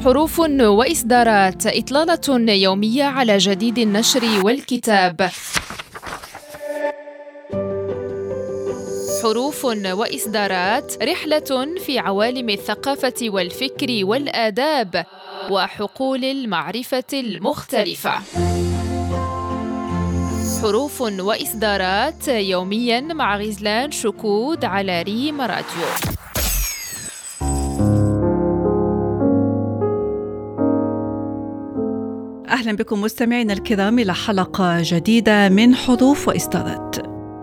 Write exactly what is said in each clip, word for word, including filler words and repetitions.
حروف وإصدارات، إطلالة يومية على جديد النشر والكتاب. حروف وإصدارات، رحلة في عوالم الثقافة والفكر والآداب وحقول المعرفة المختلفة. حروف وإصدارات يومياً مع غزلان شكود على ريم راديو. أهلا بكم مستمعينا الكرام إلى حلقة جديدة من حروف وإصدارات.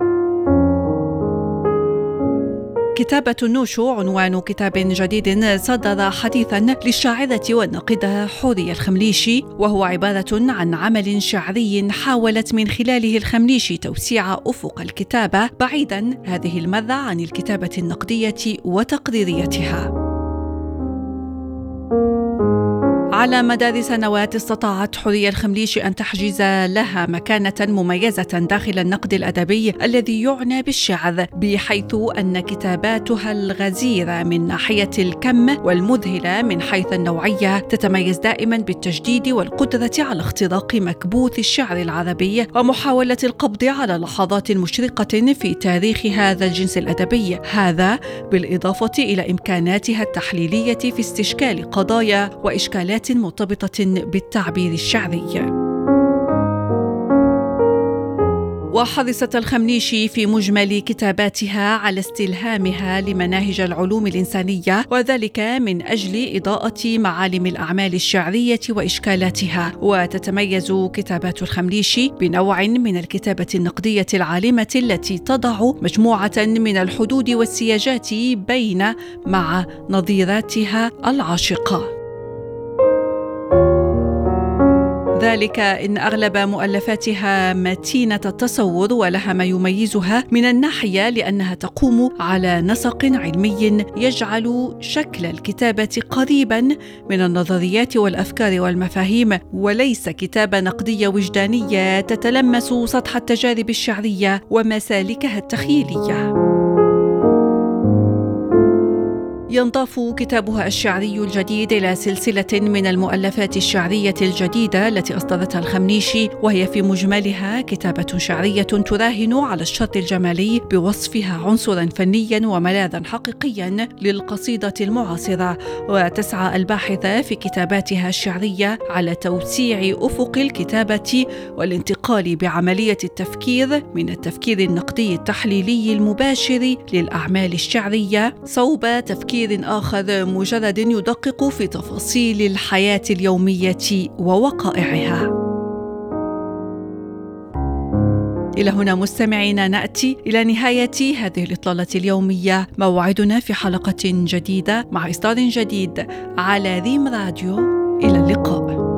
كتابة النوشو عنوان كتاب جديد صدر حديثاً للشاعرة والناقدة حورية الخمليشي، وهو عبارة عن عمل شعري حاولت من خلاله الخمليشي توسيع أفق الكتابة بعيداً هذه المرة عن الكتابة النقدية وتقريريتها. على مدار سنوات استطاعت حورية الخمليشي أن تحجز لها مكانة مميزة داخل النقد الأدبي الذي يعنى بالشعر، بحيث أن كتاباتها الغزيرة من ناحية الكم والمذهلة من حيث النوعية تتميز دائما بالتجديد والقدرة على اختراق مكبوث الشعر العربي ومحاولة القبض على لحظات مشرقة في تاريخ هذا الجنس الأدبي، هذا بالإضافة إلى إمكاناتها التحليلية في استشكال قضايا وإشكالات مرتبطة بالتعبير الشعري. وحرصت الخمليشي في مجمل كتاباتها على استلهامها لمناهج العلوم الإنسانية، وذلك من أجل إضاءة معالم الأعمال الشعرية وإشكالاتها. وتتميز كتابات الخمليشي بنوع من الكتابة النقدية العالمة التي تضع مجموعة من الحدود والسياجات بين مع نظيراتها العاشقة. ذلك إن أغلب مؤلفاتها متينة التصور ولها ما يميزها من الناحية لأنها تقوم على نسق علمي يجعل شكل الكتابة قريباً من النظريات والأفكار والمفاهيم، وليس كتابة نقدية وجدانية تتلمس سطح التجارب الشعرية ومسالكها التخيلية. ينضاف كتابها الشعري الجديد إلى سلسلة من المؤلفات الشعرية الجديدة التي أصدرتها الخمليشي، وهي في مجملها كتابة شعرية تراهن على الشط الجمالي بوصفها عنصرا فنيا وملاذا حقيقيا للقصيدة المعاصرة. وتسعى الباحثة في كتاباتها الشعرية على توسيع أفق الكتابة والانتقال بعملية التفكير من التفكير النقدي التحليلي المباشر للأعمال الشعرية صوب تفكير آخر مجرد يدقق في تفاصيل الحياة اليومية ووقائعها. إلى هنا مستمعينا نأتي إلى نهاية هذه الإطلالة اليومية. موعدنا في حلقة جديدة مع إصدار جديد على ريم راديو. إلى اللقاء.